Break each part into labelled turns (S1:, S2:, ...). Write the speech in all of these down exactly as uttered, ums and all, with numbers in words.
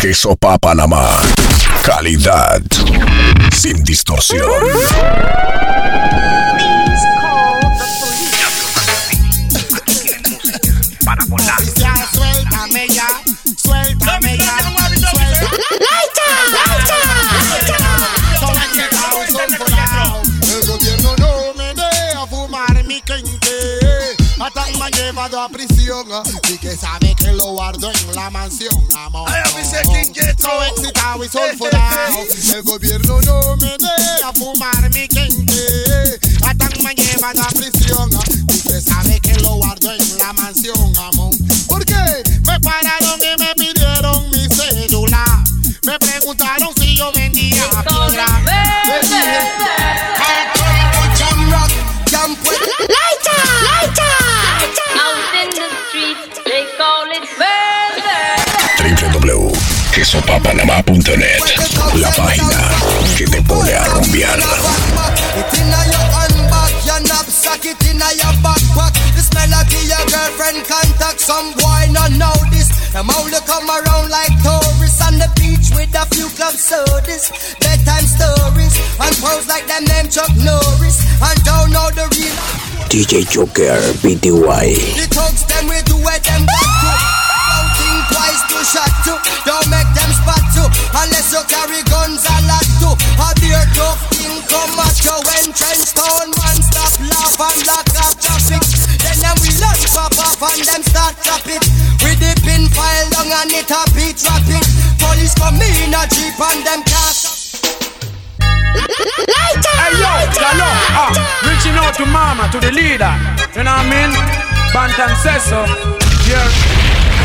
S1: Queso Pa Panamá. Calidad sin distorsión.
S2: Para volar. Ya, suéltame ya, suéltame ya, suéltame. ¡Laita! ¡Laita! El gobierno no me deja fumar mi quinte. Hasta me ha llevado a prisión y que sabe que lo guardo en la mansión, amor. So excitado y sulfurado. El gobierno no me deja fumar mi quinte. Hasta me ha llevado a prisión y que sabe que lo guardo en la mansión, amor. ¿Por qué? Me pararon y me pidieron mi cédula. Me preguntaron si yo vendía piedra. Me dije, ¡Laita! ¡Laita!
S3: Out in the street, they call it baby.
S1: w w w punto queso pa panamá punto net, la página que te pone a rumbear.
S4: Your knapsack, it in your backpack. This melody your girlfriend contact. Some boy not know this. Them only come around like tourists on the beach with a few club sodas, bedtime stories, and pose like them name Chuck Norris, and don't know the real
S5: D J Joker B D Y.
S4: The thugs them we do where them back to. Don't think twice to shot to. Don't make them spot to. Unless you carry guns a lot to. A beer tough thing come at you when trench town man stop laugh and lock up traffic. Then them we lunch pop off and them start clap it. With the pin file down and it a beat traffic. Police come in a jeep and them cast.
S6: Hey yo, hello, ah, reaching out to mama, to the leader. You know what I mean? Bantam says so. Yeah.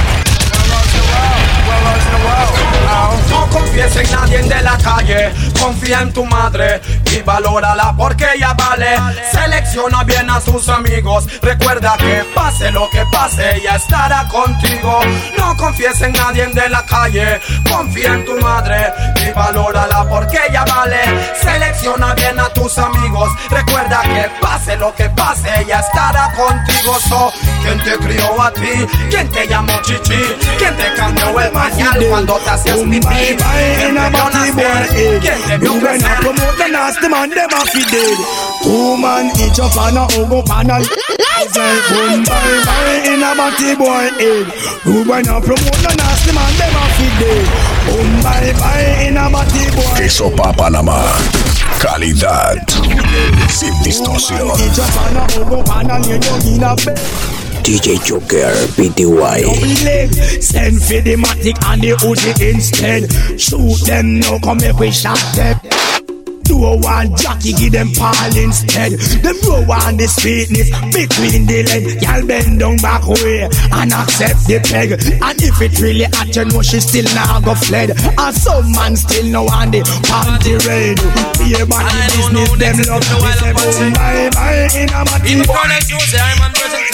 S7: No confíes en nadie de la calle, confía en tu madre y valórala porque ella vale. Selecciona bien a sus amigos, recuerda que pase lo que pase, ella estará contigo. No confíes en nadie de la calle, confía en tu madre y valórala porque ella vale. Selecciona bien a tus amigos, recuerda que pase lo que pase, ella estará contigo. So, ¿quién te crió a ti? ¿Quién te llamó chichi? ¿Quién te cambió el pañal cuando te hacías pipí? ¿Quién te vio nacer? ¿Quién te vio crecer?
S8: Promote the nasty man, them a fi dead. Woman each up on a ogo panel. Boom bye bye in a batty boy head. You wanna promote the nasty man, them a fi dead. Boom bye bye in a batty boy.
S1: Queso Pa Panamá. Calidad sin distorsión.
S8: Each up on a ogo panel, you know in a bed.
S5: D J Joker B D Y.
S8: Send for the matic and the Uzi instead. Shoot them now, come make we shot them. Do one jockey, give them Paul instead. Them row on the sweetness between the leg. Y'all bend down back way and accept the peg. And if it really hot, you know she still now go fled. And some man still know on the party raid. Be about the business, them love. We say boom, bye bye in a matty.
S7: In front of you, say I'm on present.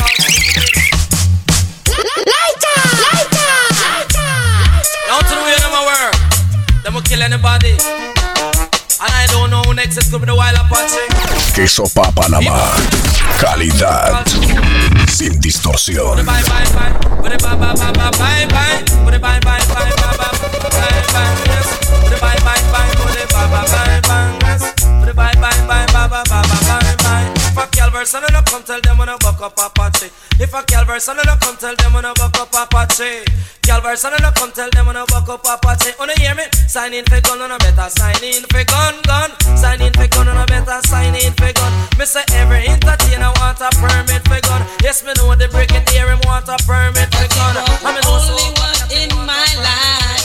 S2: Laita! Laita!
S7: Now to the way of my world, them will kill anybody. And I don't know who next is to be the wild Apache.
S1: Queso Pa Panamá. Calidad sin distorsión.
S7: Bye bye bye. Bye bye bye bye bye bye. Bye bye bye bye bye bye bye. Yes. Bye bye bye bye. Bye bye bye bye. Yes. Bye bye bye bye bye bye bye bye. If a Calverse and I come tell them when I buck up Apache. If a Calverse and I come tell them when I buck up Apache. Calverse and I come tell them when I buck up Apache. Wanna hear me? Sign in for gun and I better sign in for gun gun. Sign in for gun and I better sign in for gun. Me say every entertainer want a permit for gun. Yes, me know the break it here him want a permit for gun. I'm the
S4: only one in my life.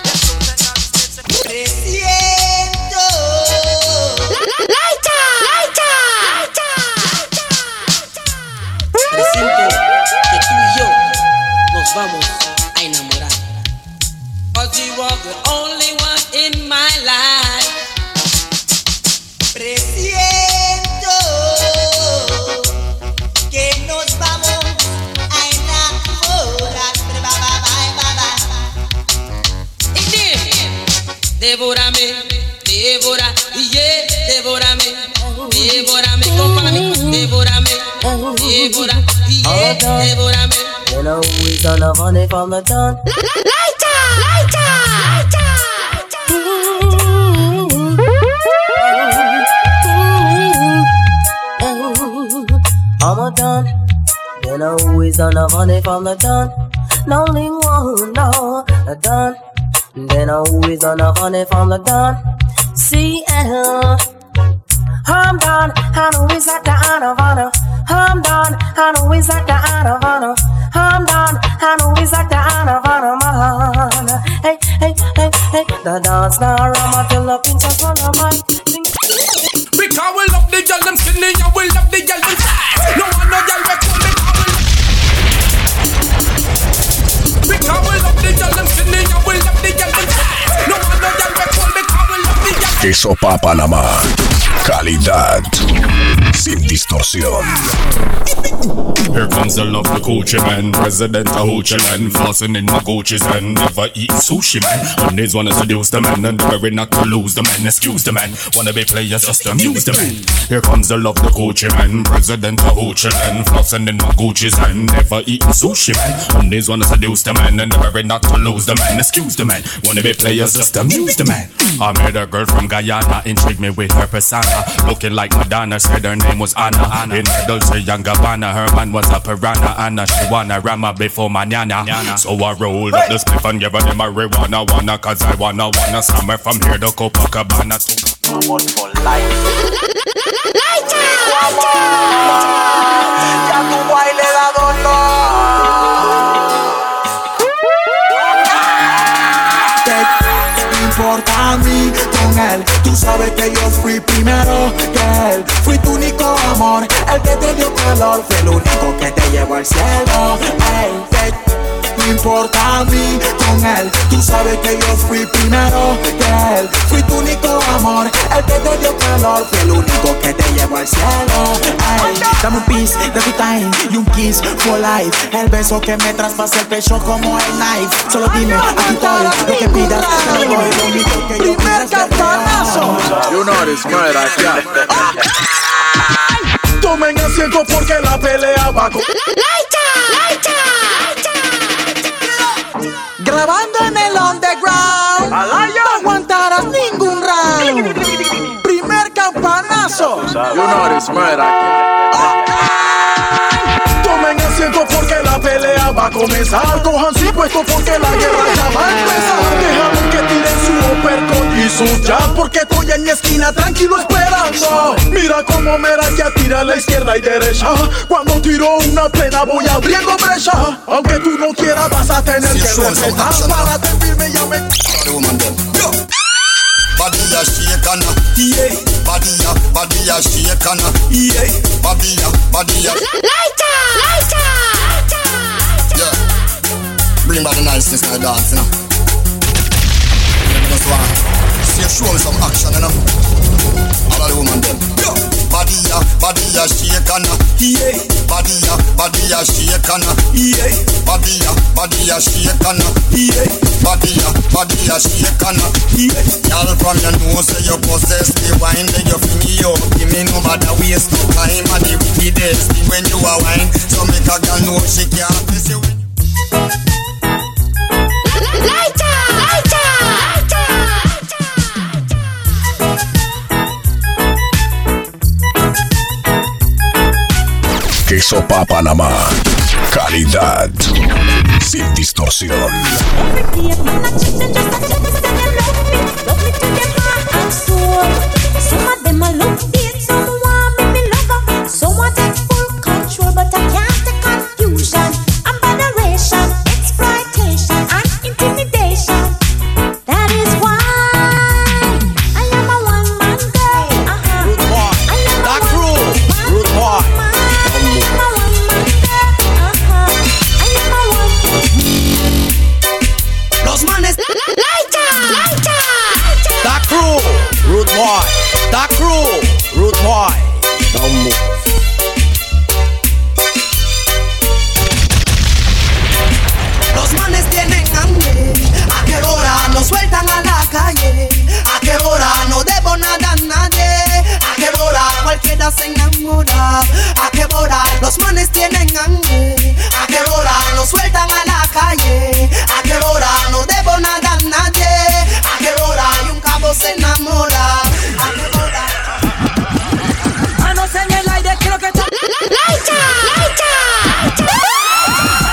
S4: Presiento.
S2: Laita! Laita!
S9: Presiento que tú y yo nos vamos a enamorar.
S4: Cause you are the only one in my life. Presiento que nos vamos a enamorar. Devórame, devora, yeah, devórame, devórame, compárame, devórame, devora, yeah, devórame.
S9: You know we gonna run it from the town.
S2: Laita! Laita!
S10: of honey from the dawn. No ling won't know the dawn. Then who is on of honey from the dawn? C L. I'm done, and who is at the hand of honor? I'm done, and who is at the hand of honor? I'm done, and who is at the hand of honor, man? Hey, hey, hey, hey, the dance now ram until the pinches on the mic.
S7: Because we love the girl them skinny, and we love the girl them fat. No one no girl we call me. Because we love the girl them skinny, and we love the girl them fat. No one no girl we call me. Because we love the girl.
S1: Queso Pa Panamá. Calidad sin distorsión.
S11: Here comes the love, the Gucci man, president of Hoochie land, flossing in my Gucci's and never eat sushi man. One days wanna seduce the man and the very not to lose the man. Excuse the man, wanna be players just to amuse the man. Here comes the love, the Gucci man, president of Hoochie land, flossing in my Gucci's and never eat sushi man. One days wanna seduce the man and the very not to lose the man. Excuse the man, wanna be players just to amuse the man. I met a girl from Guyana, intrigued me with her persona, looking like Madonna, said her name was Anna. Anna. In her Dolce and Gabbana, her man was a piranha, Anna. She wanna rama before manana. Nyana. So I rolled up the spliff and gave her the marijuana, wanna, cause I wanna, wanna summer from here to Copacabana to come on for life.
S4: Lighter! Ya tu baile da dolor. Importa a mí con él, tú sabes que yo fui primero que él. Fui tu único amor, el que te dio calor, fue el único que te llevó al cielo. Ey, te no importa a mí con él, tú sabes que yo fui primero que él. Fui tu único amor, el que te dio calor, fue el único que te llevó al cielo. Ey, dame un piece de tu time y un kiss for life. El beso que me traspasa el pecho como el knife. Solo dime, aquí estoy, lo que pidas, te lo doy. Lo único que yo quiero es verte.
S6: You know this murder, yeah.
S7: Tomen asiento porque la pelea va con...
S4: Grabando en el underground, no aguantarás ningún round. Primer campanazo.
S6: You know this murder,
S7: Tomen asiento porque la pelea va a comenzar. Cojan su puesto porque la guerra ya va a empezar. Déjame que tiren su uppercut y su jab, porque estoy en mi esquina tranquilo esperando. Mira cómo Meraya tira a la izquierda y derecha. Cuando tiro una plena voy abriendo brecha. Aunque tú no quieras vas a tener que respetar. Párate firme y ya me...
S2: Badilla shake and yeah, badilla, badilla shake and yeah, badilla, badilla.
S4: Lighter, lighter, lighter.
S2: Yeah, bring back the niceness in the dance, you know. Just one, see, show me some action, you know. All of the women them. Yo, badilla, badilla shake and yeah, badilla, badilla shake and yeah, badilla, badilla shake and yeah, badilla, badilla shake and yeah. Y'all from your nose say you possess the wine, then you feel me up. Give me no matter waste no time and the wickedest thing when you are wine. So make a girl know she can't miss you.
S4: Lighter, lighter,
S1: Queso Pa Panamá. Calidad sin distorsión.
S12: Some of them I look it, some want me be lover. Some want take full control, but I can't take confusion, abomination, exploitation, and intimidation. That is why I am a one-man girl. Uh-huh.
S4: Rude boy, that crew. Rude boy.
S12: I am a one-man girl. Uh-huh. I am a one.
S4: Los manes.
S12: Lighter, lighter.
S4: That crew. Rude boy, that crew. Rude boy. Don't move. Los manes tienen hambre. ¿A qué hora nos sueltan a la calle? ¿A qué hora no debo nada a nadie? ¿A qué hora cualquiera se enamora? ¿A qué hora los manes tienen hambre? ¿A qué hora nos sueltan a la calle? ¿A qué hora no debo nada a nadie? ¿A qué hora y un cabo se enamora? ¿A qué hora? Manos en el aire, quiero que...
S12: Lighter, lighter.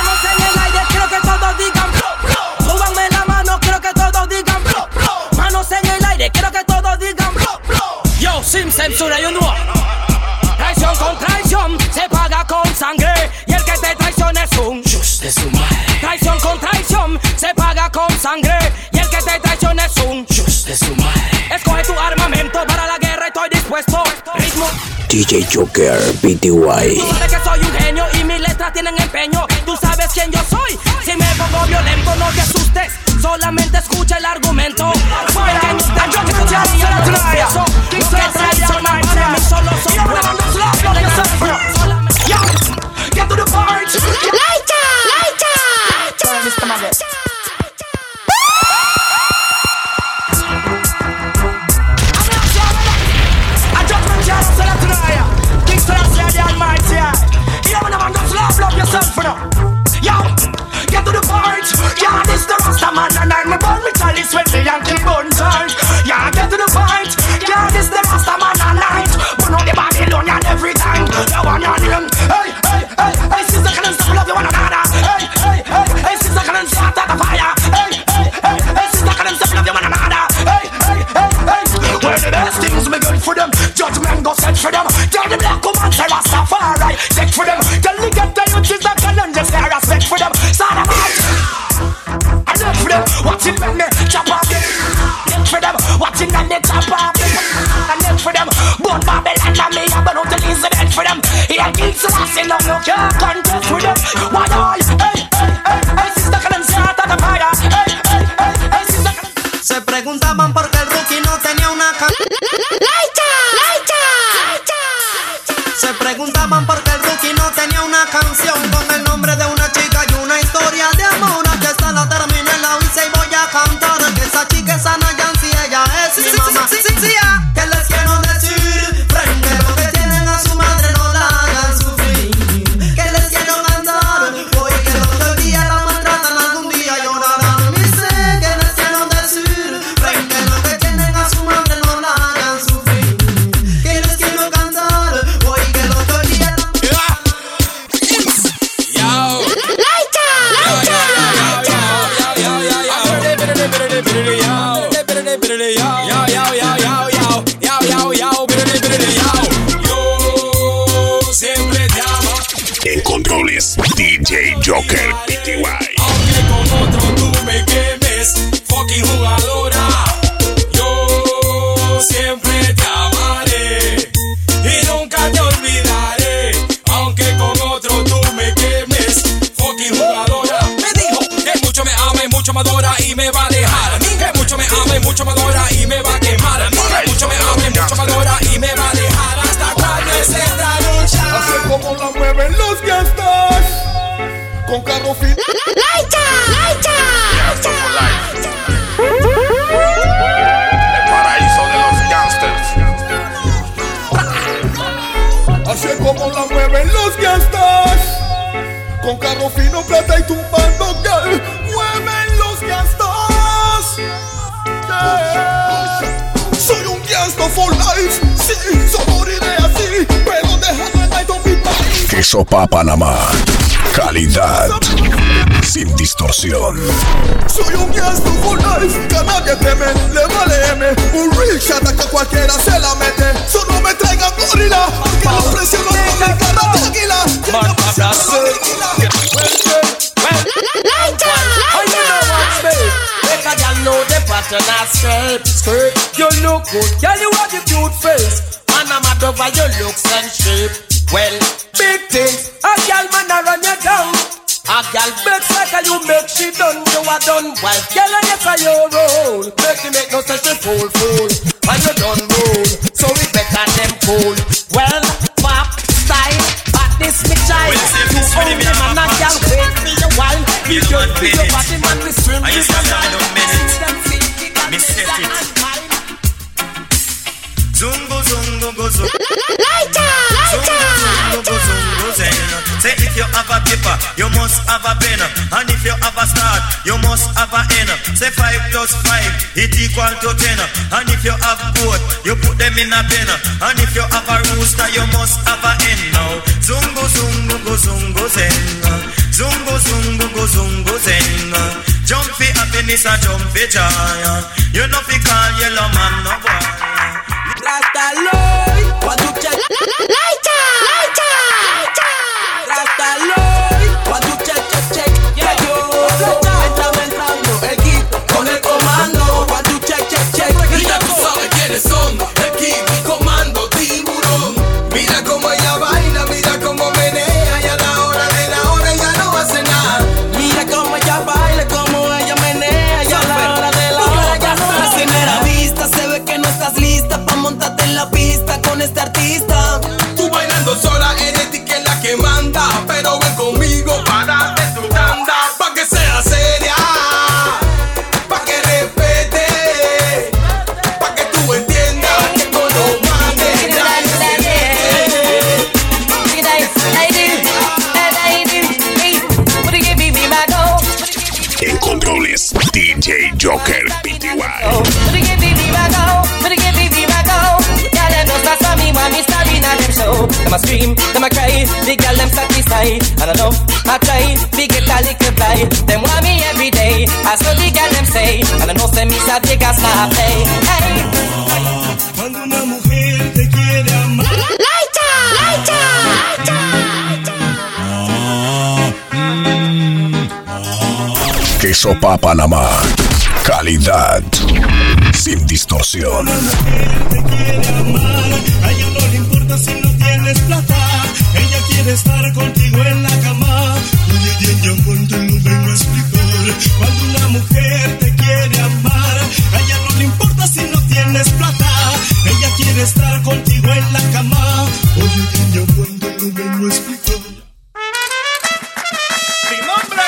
S13: censura, you know. Traición con traición se paga con sangre. Y el que te traiciona es un just de su madre. Traición con traición se paga con sangre. Y el que te traiciona es un just de su madre. Escoge tu armamento para la guerra, estoy dispuesto. Ritmo.
S5: D J Joker, B D Y.
S13: Tú sabes que soy un genio y mis letras tienen empeño. Tú sabes quién yo soy. Si me pongo violento, no te asustes. Solamente escucha el argumento. Porque en usted yo que tú ya no lo pienso. Lo que traiciona para mí solo son buenos. Yo, get to the part. Lighter, lighter. Mister Magnet. Yourself for now. Yo, get to the point. Yeah, this the Rasta man and I'm a born with chalice with the Yankee bun tight. Yeah, get to the point. Yeah, this the Rasta man and night. But now the Babylonian every time. The one on him. Hey, hey, hey, hey, sister, can you stop love you one another? Hey, hey, hey, hey, sister, can you start the fire? Hey, hey, hey, hey, sister, can you stop love you one another? Hey, hey, hey, hey. Where the best things me good for them. Judgment go set for them. Tell the black woman say Rastafari. Take for them. Tell the get the youth is a challenge. Just say respect for them. Start them out. I love for them. Watching when me chop off them. Neck for them. Watching when they chop off them. I neck for them. But Babylon and me I'm going to lose the dead for them. Here kids laughing up. No can't contest with them. Why all? Hey, hey, hey, hey, sister can start at the fire. Hey, hey, hey, hey, sister can.
S14: Se preguntaban por qué el rookie no tenía una ca...
S12: Lighter, lighter.
S14: Se preguntaban por qué el rookie no tenía una canción con el nombre de una chica y una historia de amor. Que esta la terminé, la hice y voy a cantar. Que esa chica es Ana Yancy, ella es mi mamá. Sí, sí, sí, yeah. Que les quiero decir, frente a lo que tienen a su madre no la hagan sufrir. Que les quiero cantar, hoy que el otro día la maltratan, algún día llorarán. Y sé que les quiero decir, frente a lo que tienen a su madre no la hagan sufrir. Que les quiero cantar, hoy que el otro día la...
S12: Yo. Lighter, lighter.
S1: En controles, D J Joker, B D Y.
S7: Aunque con otro tú me quemes, fucking jugadora, yo siempre te amaré y nunca te olvidaré. Aunque con otro tú me quemes, fucking jugadora. Me dijo que mucho me ama y mucho me adora y me va a dejar. Que mucho me ama y mucho me adora y me va a quemar. Que mucho me ama y mucho me adora y me va a dejar hasta cuando esté esta lucha.
S2: Así como la mueven los gangsters con carro fin.
S12: Lighter, lighter.
S15: Gangster for life. El paraíso de los gangsters.
S2: Así como la mueven los gangsters con carro fino, plata y tumbando girl. Mueven los gangsters. Yeah. Soy un gangster for life. Sí, solo moriré así, pero déjame en night on mi país.
S1: Queso Pa Panamá. Calidad sin distorsión.
S2: Soy un gangster for life, que a nadie teme, le vale M. Un real shot que cualquiera se la mete. Solo me traigan gorila, que los presiono con mi cara de águila.
S13: Man, that's
S12: Lighter, lighter.
S13: Make a girl know the pattern of skirt, skirt. You look good, girl, you have a cute face. And I'm mad over your looks and shape. Well, big things, a girl man a run you down. A girl makes like a you make she done, you are done. While girl a yes a your roll. Make me make no such a fool, fool. And you done roll, so we better them cool. Well, pop, style, but this me child. You own them and a girl wait for your while. You just feel your body man we swim.
S16: I used to have a minute. Me set it. Zungo, zungo, go, zungo.
S12: Lighter, lighter.
S16: Zungo, zungo, zungo, zen. Say if you have a paper, you must have a pen. And if you have a start, you must have a end. Say five plus five, it equal to ten. And if you have both, you put them in a pen. And if you have a rooster, you must have a hen now. Zungo, zungo, go, zungo, zen. Zungo, zungo, go, zungo, zen. Jump for happiness and jump for joy. You know fi call yellow man no boy.
S13: Rasta
S14: Rastaloy, what you check? Lighter, lighter, Rastaloy, what you check, check, check? Yeah, yo, entrando, entrando, el kit con el comando, what you check, check, check?
S17: Mira, tú sabes quiénes son, el kit y comando, tiburón. Mira cómo ella baila, mira cómo menea, y a la hora de la hora ella no hace nada.
S14: Mira cómo ella baila, cómo ella menea, y a la hora de la hora ya no hace nada. Vista, se ve que no estás lista pa' montarte en la pista con este artista.
S17: Tú bailando sola, eres ti que es la que manda, pero ven conmigo, párate tu tanda, pa' que sea seria, pa' que respete, pa' que tú entiendas que con los manes
S1: En controles, D J Joker P T Y.
S18: Them a scream, them a cry, the girl them satisfied. And enough, I try, we get a little fly. Them want me every day, I saw the girl them say. And I know say me sa take a snap play. Hey.
S19: Cuando una mujer te quiere amar.
S14: Lighter, lighter,
S1: Queso Pa Panamá. Calidad sin distorsión.
S19: Te quiere amar, a ella no le importa si no tienes plata. Ella quiere estar contigo en la cama. Oye, bien, yo cuando lo vengo a explicar. Cuando una mujer te quiere amar, a ella no le importa si no tienes plata. Ella quiere estar contigo en la cama. Oye, bien, yo cuando lo vengo a explicar.
S15: ¡Mi nombre!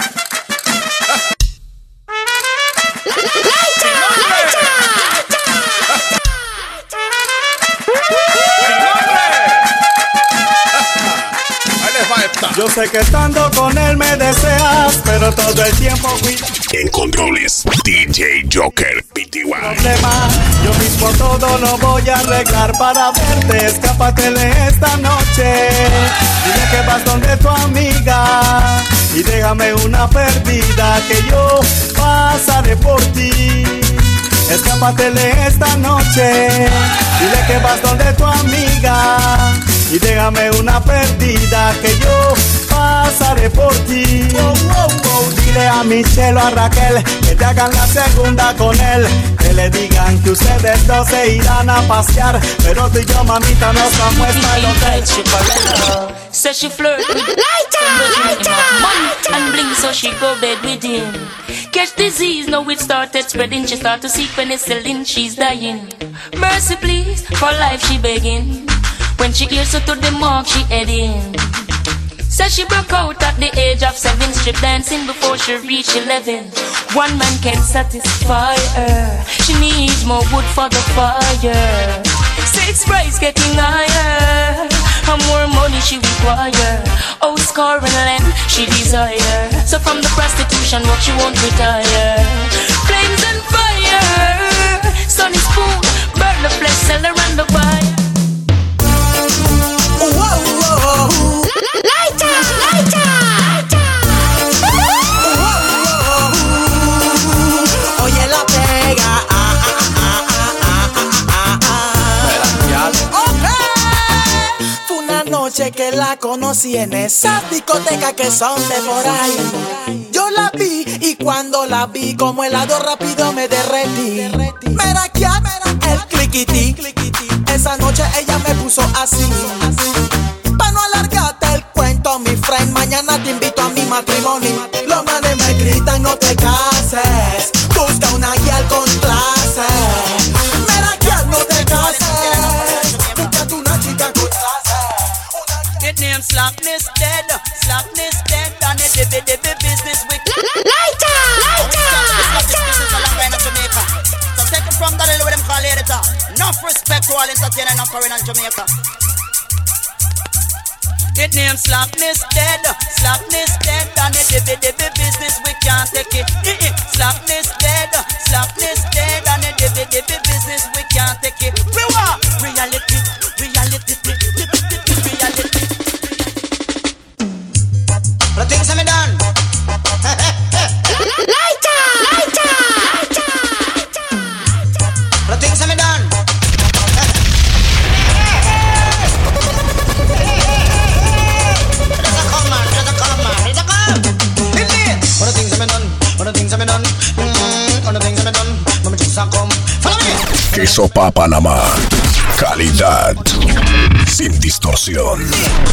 S19: Yo sé que estando con él me deseas, pero todo el tiempo fui
S1: En controles, D J Joker P T Y.
S19: problema. Yo mismo todo lo voy a arreglar para verte. Escápate de esta noche. Dile que vas donde tu amiga y déjame una perdida que yo pasaré por ti. Escápate de esta noche. Dile que vas donde tu amiga y déjame una perdida que yo pasaré por ti. Oh, oh, oh. Dile a Michelle o a Raquel que te hagan la segunda con él. Que le digan que ustedes dos se irán a pasear, pero tú y yo, mamita, nos vamos a estar en el hotel.
S20: Says she flirt with lighter, money and bling, so she go bed with him. Catch disease, now it started spreading. She start to seek penicillin, she's dying. Mercy please, for life she begging. When she hears her to the mark, she heading. Says she broke out at the age of seven, strip dancing before she reached eleven. One man can satisfy her, she needs more wood for the fire. Six price getting higher, and more money she require. Oh, score and land she desire. So from the prostitution work she won't retire. Flames and fire, sun is full, burn the flesh, sell her and the fire.
S14: Whoa, whoa. Lighter, lighter. Oye la pega. Ah, ah, ah, ah, ah, ah, ah. Okay. Fue una noche que la conocí en esa discoteca que son de por ahí. Yo la vi y cuando la vi como helado rápido me derretí. Mira que el cliquití. Esa noche ella me puso así. Pa' no alargarte el cuento, mi friend, mañana te invito a mi matrimonio. Los manes me gritan, no te cases, busca una guía con clase. Mira que no te cases, busca una chica con clase.
S21: It name slackness dead, slackness dead, and it dibby dibby business with
S14: lighter, lighter.
S21: Business all around Jamaica. So take it from that little them call it. Enough respect to all entertainers and foreign in Jamaica. It name slackness dead, slackness dead, and it dibby dibby business we can't take it. Mm-mm. Slackness dead, slackness dead, and it dibby dibby business we can't take it. We want reality, reality, reality.
S14: The things I'm done. Lighter, lighter. The things I'm done.
S1: Queso Pa Panamá. Calidad sin distorsión.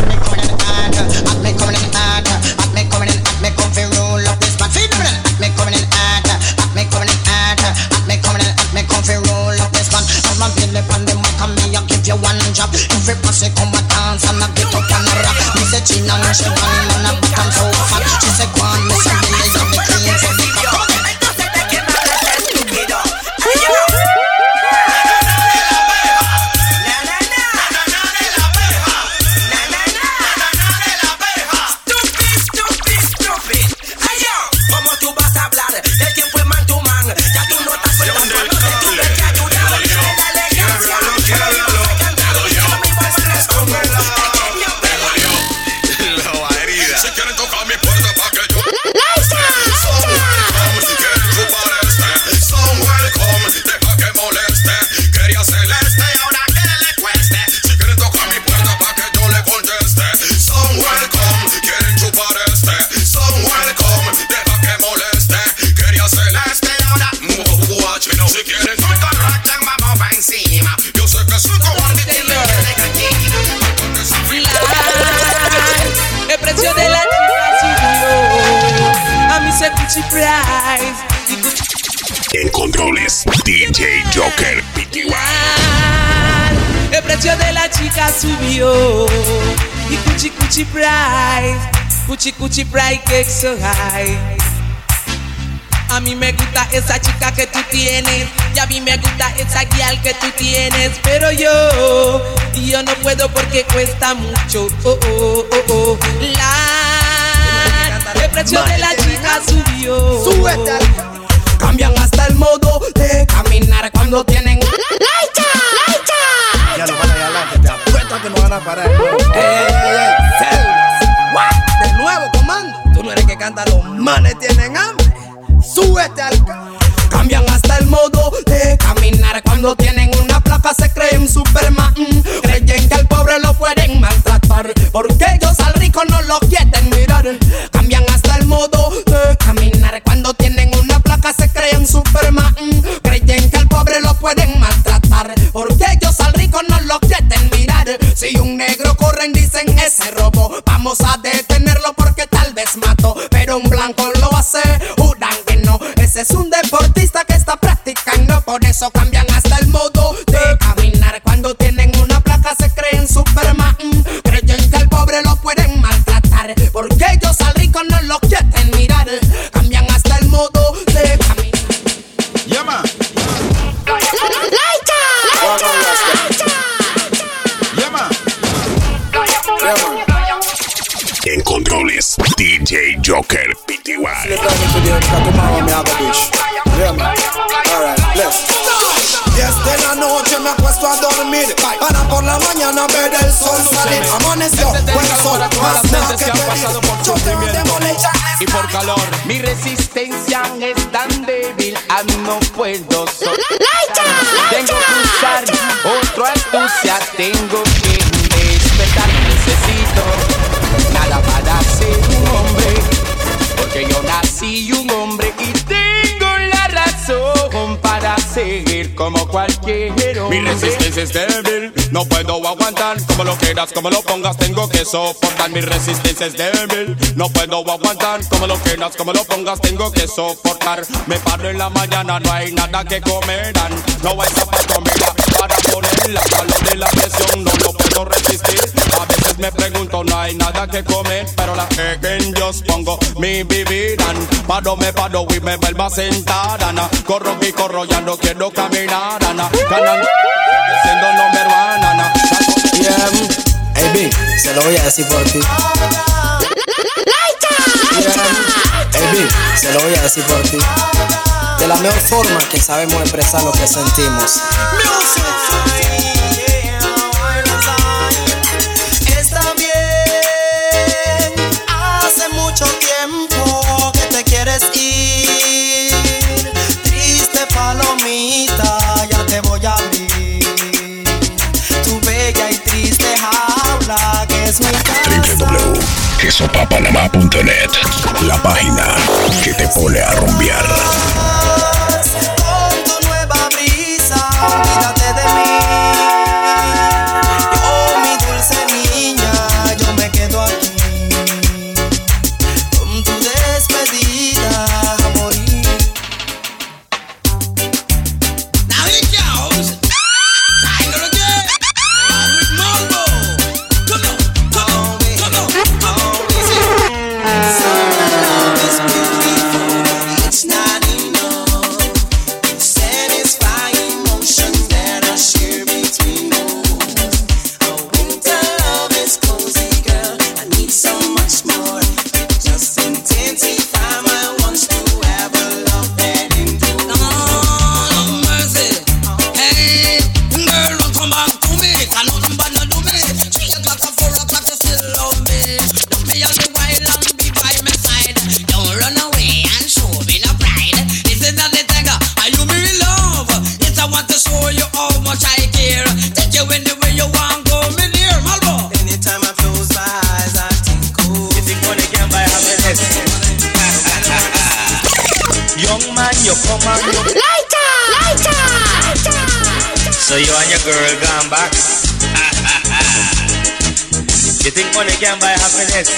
S1: En controles, D J Joker P T Y.
S3: El precio de la chica subió y cuchi cuchi price, cuchi cuchi price que so high. A mí me gusta esa chica que tú tienes y a mí me gusta esa guial que tú tienes, pero yo, yo no puedo porque cuesta mucho. Oh, oh, oh, oh. La, el precio de la chica subió.
S14: Súbete al... Cambian hasta el modo de caminar cuando tienen ¡Laita! ¡Laita!
S22: Ya no van a ir adelante, te apuesto que no van a parar.
S14: ¡Ey, ey, ey! ¿What? De nuevo, comando. Tú no eres que canta, los manes tienen hambre. Súbete al ca... Cambian hasta el modo de caminar cuando tienen una placa, se creen Superman. Creen que al pobre lo pueden maltratar porque ellos al rico no lo quieren mirar. Cambian hasta el modo de caminar cuando tienen una placa, se creen Superman. Creen que al pobre lo pueden maltratar porque ellos al rico no lo quieren mirar. Si un negro corren dicen ese robo, vamos a detenerlo porque tal vez mató, pero un blanco lo hace, juran que no. Ese es un deportista que está practicando, por eso cambian hasta el modo de caminar cuando tienen una placa, se creen Superman. Creen que al pobre lo pueden maltratar porque ellos al rico no lo quieren mirar. Cambian hasta el modo de caminar.
S22: Llama.
S14: ¡Laita!
S22: Llama.
S1: En controles, D J Joker P T Y.
S14: diez de la noche me acuesto a dormir para por la mañana ver el sol salir. Amaneció, buen sol, más nada que pedir.
S23: Y por calor, mi resistencia es tan débil, ah, no puedo sol. Tengo que usar otro astucia, tengo que despertar, necesito nada para ser un hombre, porque yo nací un hombre y tengo la razón para seguir como cualquier hombre.
S11: Mi resistencia es débil, no puedo aguantar. Como lo quieras, como lo pongas, tengo que soportar. Mi resistencia es débil, no puedo aguantar. Como lo quieras, como lo pongas, tengo que soportar. Me paro en la mañana, no hay nada que comerán. No hay zapato, mira, para poner la calor de la presión, no lo puedo resistir. A veces me pregunto, no hay nada que comer, pero la que en Dios pongo mi bebida. Paro, me paro y me vuelvo a sentar, Ana. Corro y corro, ya no quiero caminar, Ana. Ganando, siendo number one, Ana.
S24: Yeah, hey B, se lo voy a decir por ti. Yeah, hey B, se lo voy a decir por ti. De la mejor forma que sabemos expresar lo que sentimos.
S14: Está bien, hace mucho tiempo que te quieres ir. Triste palomita, ya te voy a abrir. Tu bella y triste jaula que es mi casa.
S1: w w w punto queso pa panamá punto net, la página que te pone a rumbear.
S14: Con tu nueva brisa
S3: much I care. Take you anywhere you want, go me near, Malvo.
S14: Anytime I close my eyes, I think, oh.
S16: You think money can buy happiness? Young man, you come and you
S12: Lighter, lighter,
S16: so you and your girl gone back. You think money can buy happiness?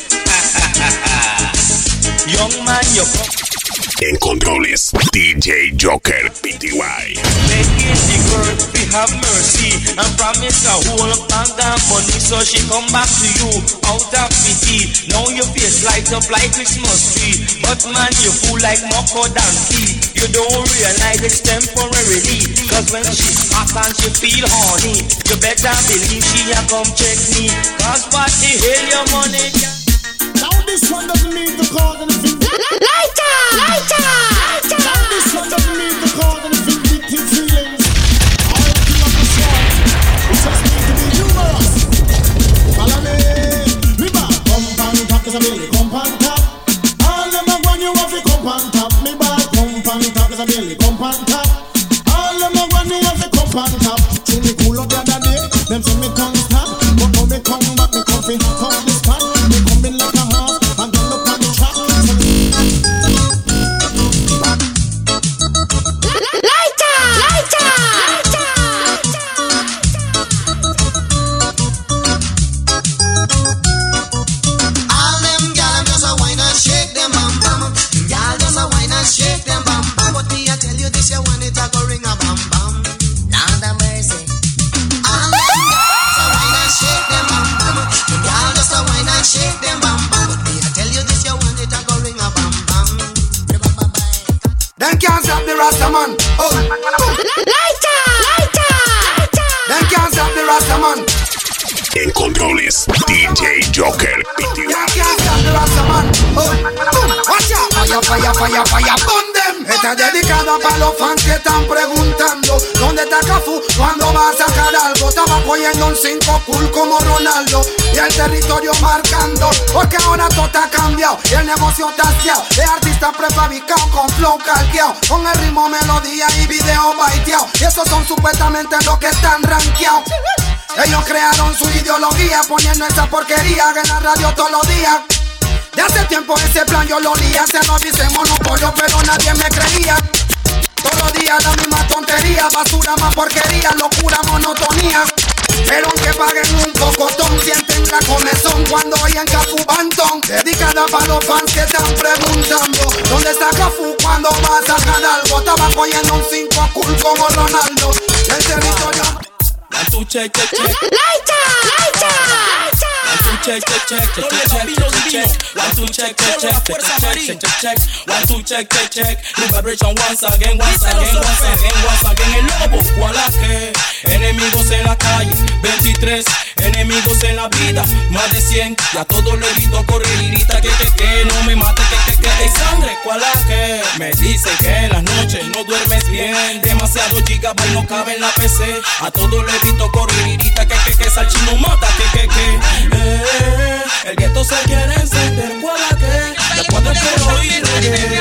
S16: Young man, you come.
S1: En controles, D J Joker P T Y.
S16: Begging the girl to have mercy and promise a whole bag of money, so she come back to you out of pity. Now your face light up like Christmas tree, but man you fool like Moko Donkey. You don't realize it's temporarily, cause when she's hot and she feel horny, you better believe she a come check me. Cause what the hell your money can.
S2: Now this one doesn't need the cause anything.
S12: lighter, lighter.
S2: Now this one doesn't need the cause anything. Victim feelings. All king of the song. It just need to be humorous. Follow me. Me back. Come on top, cause I'm really come on top. All them a want you have to come on top. Me back. Come on top, cause I'm really come on top. All them a want you have to come on top. See me cool up the other day. Them say me can't stop. But now me come back, me come fi come this spot. Me come in like a horse and then look on the track.
S12: Lighter, lighter.
S4: All them gyal just a whine and shake them bam bam. Gyal just a whine and shake them bam bam. But me I tell you this, you want it a go ring a bam bam. Lord have mercy. All them gyal just a whine and shake them bam bam. Gyal just a whine and shake them bam bam. But me I tell you this, you want it a go ring a bam bam.
S6: Them can't stop the Rasta man. Oh.
S12: Lighter, lighter.
S6: Them can't stop the Rasta man.
S1: En controles, D J Joker P T Y.
S6: Them can't stop the Rasta man. Oh. Boom. Watch out. Fire, fire, fire, fire. Burn them. Está dedicada para los fans que están preguntando ¿dónde está Cafú? ¿Cuándo va a sacar algo? Estaba cogiendo un cinco cool como Ronaldo y el territorio marcando, porque ahora todo está cambiado y el negocio está hastiado. De artista prefabricado con flow calqueado, con el ritmo, melodía y video baiteado. Y esos son supuestamente los que están rankeados. Ellos crearon su ideología poniendo esa porquería en la radio todos los días. De hace tiempo ese plan yo lo lía. Se nos dice monopolio pero nadie me creía. Todos los días la misma tontería, basura más porquería, locura, monotonía. Pero aunque paguen un pocotón, sienten la comezón cuando oyen Cafú Bantón. Dedicada para los fans que están preguntando ¿dónde está Cafú? ¿Cuándo va a sacar algo? Estaba cogiendo un cinco cool como Ronaldo. El territorio.
S3: One, two, check, check, check.
S12: Lighter, lighter.
S3: One, two, check, check, check, check, check, check, check. One, two, check, check, check, check, check, check, check. One, two, check, check, check. New vibration once again, once again, once again, once again. El lobo, ¿cuál que? Enemigos en la calle, veintitrés. Enemigos en la vida, más de cien. Y a todos le grito corridita, que que que no me mate, que que que hay sangre, ¿cuál que? Me dicen que en las noches no duermes bien. Demasiado gigabyte no cabe en la P C. A todos le grito corridita, que que que salchino mata, que que que. Eh, el gueto se quiere encender, ¿cuál que? Después de que oír reggae.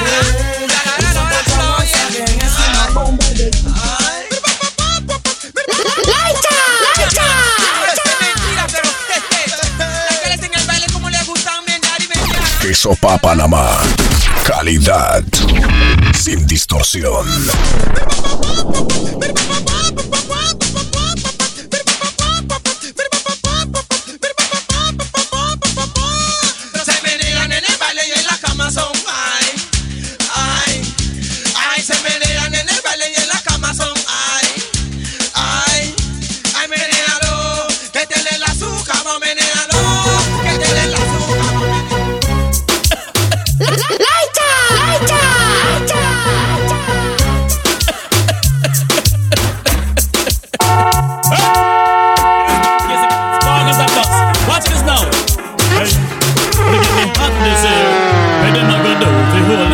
S1: Queso pa' Panamá. Calidad sin distorsión.
S21: Se menean en el baile y en la cama son ay, ay, ay, se menean en el baile y en la cama son ay, ay, ay, menealo, que te le la azúcar, vamos menealo, que te le la azúcar.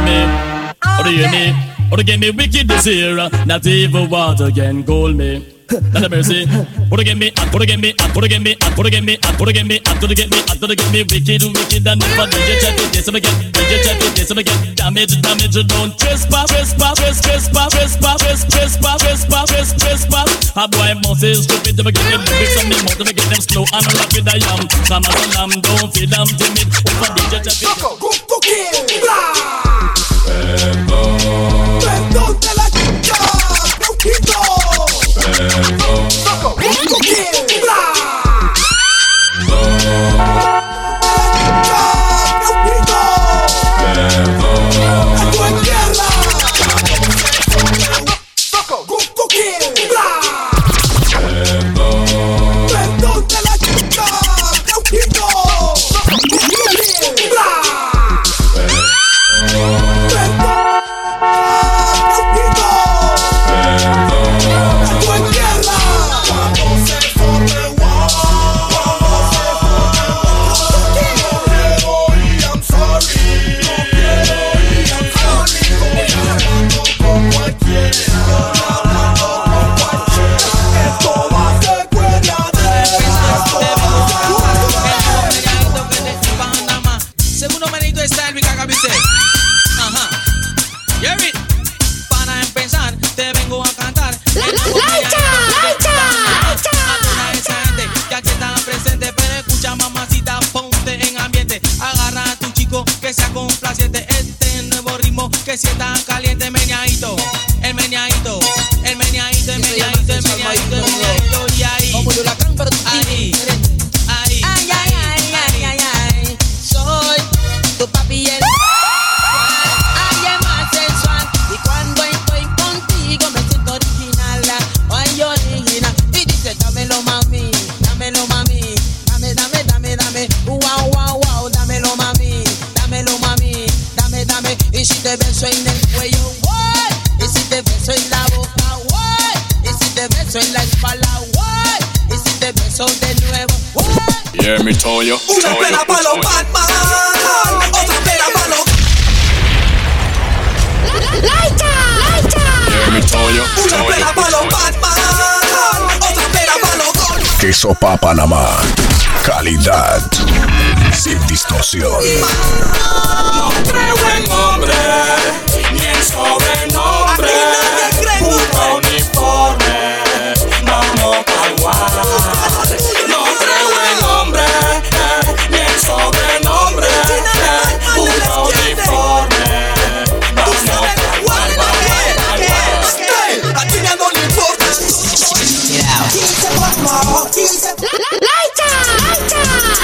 S8: Or to get me wicked this year, not even water can cool me.
S11: Lord have mercy. Put it get me, put it get me, put it get me, put it get me, put it get me, put it get me, put it get me, wicked, wicked, and never did you try to diss him again, did you try to diss him again, damage, damage, don't trespass, trespass, trespass, trespass, trespass, trespass, trespass, trespass. A boy must is stupid to get them lyrics on me, mouth to get them slow and rock with a yam. Come as a lamb, don't feel them timid. Over did you try to
S2: Perdón, perdón de la chica, Brauquito. Perdón, Soco, Brauquito.
S3: Que si está caliente, meneadito, el meneadito, el meneadito, el meneadito, el meneadito, el meneadito, y ahí, como yo la canto, ahí, ahí, ay, ay, ay, ay, ay, ay, soy tu papi el alguien más sensual, y cuando estoy contigo me siento original, ay, original, y dice, dámelo mami, dámelo mami, dame, dame, dame, dame, wow, wow, wow, dámelo mami, dámelo mami, dame, dame, y si te beso en el cuello, what? Y si te beso en la boca, what? Y si te beso en la espalda, what? Y si te beso de nuevo, what?
S11: Yeah, me told you.
S3: Una pena pa' los Batman, otra pena pa' los
S12: Laita, Laita.
S11: Yeah, me told you.
S3: Una pena pa' los Batman, otra pena pa' los Gold.
S1: Queso Pa Panamá. Calidad sin distorsión.
S7: No creo en hombre, ni en sobrenombre. Busca uniforme, vamos pa'l guar. No creo en hombre, ni en sobrenombre. Busca uniforme, vamos pa'l guar.
S3: A ti no le importa.
S12: Laita, Laita.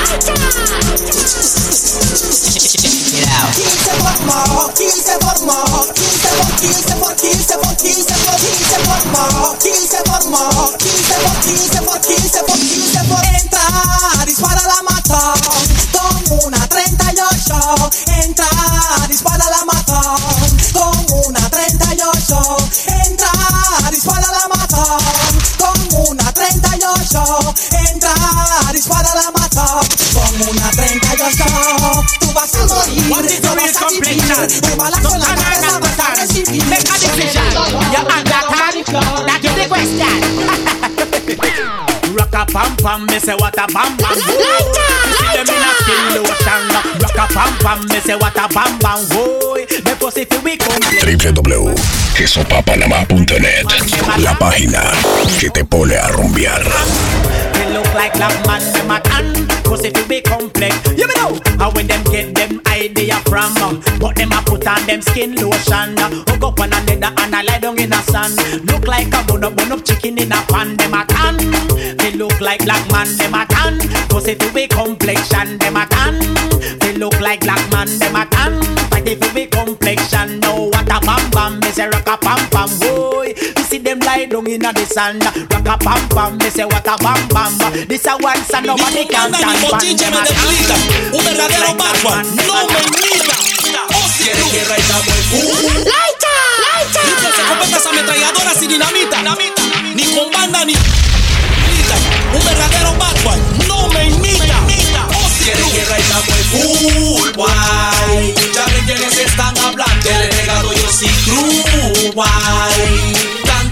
S3: quince por mo, quince por mo, quince por quince por quince por quince por quince por mo, quince por mo, quince por quince por quince por quince por entra, dispara la mata, con una treinta y ocho, entra, dispara la mata, con una treinta y ocho, entra, dispara la mata, con una treinta y ocho, entra, dispara la mata, con una treinta y ocho, tú vas a morir.
S5: What is the real complexion? Don't understand. Make a decision. You understand? That is the question. Rock a pam pam, me say what a bam bam. You see them in a skin lotion. Rock a pam pam, me say what a bam bam. Boy, me pussy feel we complete.
S1: w w w punto queso pa panamá punto net. La página que te pone a rumbear.
S5: They look like black man, them a tan. Pussy feel be complex. You know how when them get them idea from, but them a put on them skin lotion. Hook up on a leather and a lie down in a sun. Look like a bun up, bun up chicken in a pan. Them a tan. They look like black man, them a tan. Pussy feel be complexion, them a tan. They look like black man, them a tan. Fight if you be complexion. Now what a bam bam, me say rock a pam pam. Boy, you see them lie down in a the sun. Rock a pam pam, me say what a bam bam. This a one son nobody can stand.
S3: Un verdadero Batman, no me imita. Hostia, guerra y estamos en full.
S12: Laita, Laita.
S3: No se compete esa ametralladora sin dinamita. Ni con banda ni un verdadero Batman, no me imita. Hostia, guerra y estamos en full. Guay, ya ven quiénes están hablando. El legado yo sí true. Guay, tanto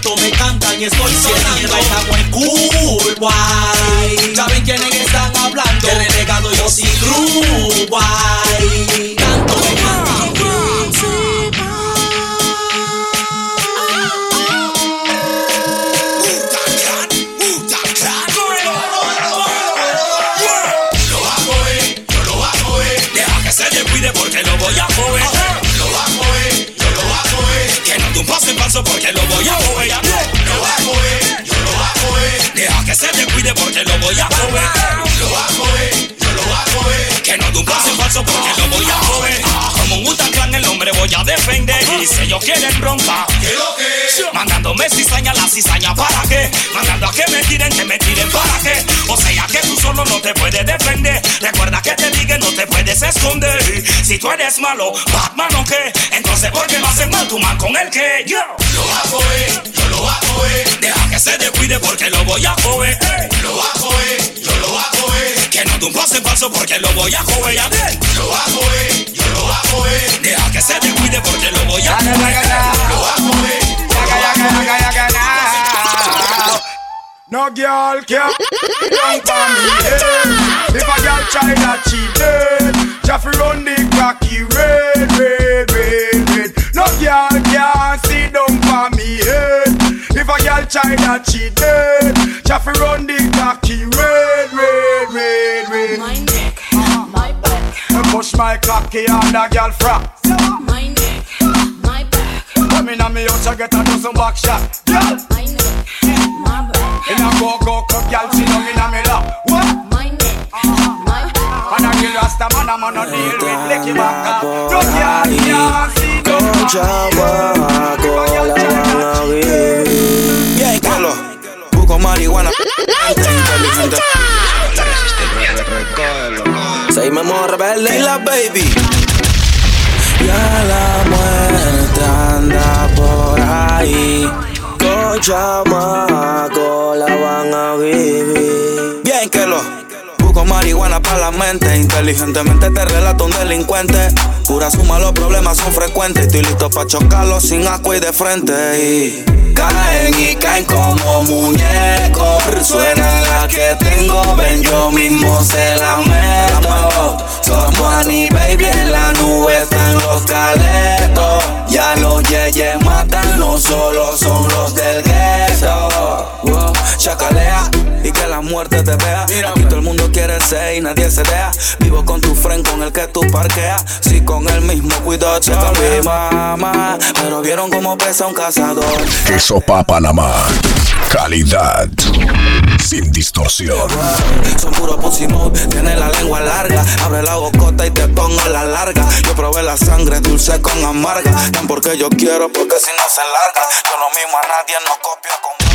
S8: tanto me cantan y estoy sonando. Estamos en cool, guay. ¿Saben quiénes están hablando? El renegado yo sin crew, guay. Tanto me cantan.
S11: Porque lo voy a coger, lo voy a coger, yo lo voy a coger. Que no te un paso en paso porque lo voy a coger. Lo voy a coger, yo lo voy a coger. Deja que se te cuide porque lo voy a coger. Lo voy a coger, yo lo voy a coger. Que no te un paso en paso porque lo voy a coger. Como un Wu-Tang Clan el hombre voy a defender. Y si ellos quieren bronca, ¿qué lo que? Mandándome cizaña, la cizaña ¿para qué? Mandando a que me tiren, que me tiren ¿para qué? O sea que tú solo no te puedes defender. Recuerda que te digan no te puedes esconder. Si tú eres malo, Batman o qué, entonces ¿por qué no haces mal tu man con el que? Yo lo voy a coger, yo lo voy a coger. Deja que se descuide porque lo voy a coger. Hey. Lo voy a coger, yo lo voy a coger. Que no te un pase falso porque lo voy a coger. Ya ven. Lo voy a coger, yo lo voy a coger. Deja que se descuide porque lo voy a coger. Lo voy a coger.
S7: No girl can run for me head. If a girl try that she dead. Jeffrey run the cocky red, red, red, red. No girl can sit down for me head. If a girl try that she dead. Jeffrey run the cocky red, red, red, red.
S9: My neck, my back.
S7: I push my cocky on the girl frack.
S9: My neck, my back.
S7: Come in on me house, I get a dozen back shot. Girl.
S9: My neck, my back.
S7: In a go-go club, girl, sit down in a me lap. What?
S9: My neck, my back.
S7: And I kill Rasta man, I'm on a deal with Licky Baka. No girl, girl, sit down.
S10: Con chamaco la van a vivir. Bien, Carlos. Busco marihuana. Inteligente. Seguimos rebelde y la baby. Ya la muerte anda por ahí. Con chamaco la van a vivir. Bien, que lo busco marihuana para la mente. Inteligentemente te relato un delincuente. Pura suma, los problemas son frecuentes. Estoy listo pa' chocarlos sin asco y de frente. Y caen y caen como muñecos. Suena la que tengo, ven yo mismo se la meto. Somos Annie Baby, en la nube están los caletos. Ya los yeyes matan, no solo son los del gueto. Wow, chacalea y que la muerte te vea. Aquí todo el mundo quiere ser y nadie se deja. Vivo con tu friend con el que tú parqueas. Si con el mismo cuido checa mi mamá. Pero vieron cómo pesa un cazador.
S1: Queso Pa Panamá. Calidad sin distorsión.
S10: Son puro pussy mode, tiene la lengua larga. Abre la bocota y te pongo la larga. Yo probé la sangre dulce con amarga. Tan porque yo quiero, porque si no se larga. Yo no mismo a nadie, no copio con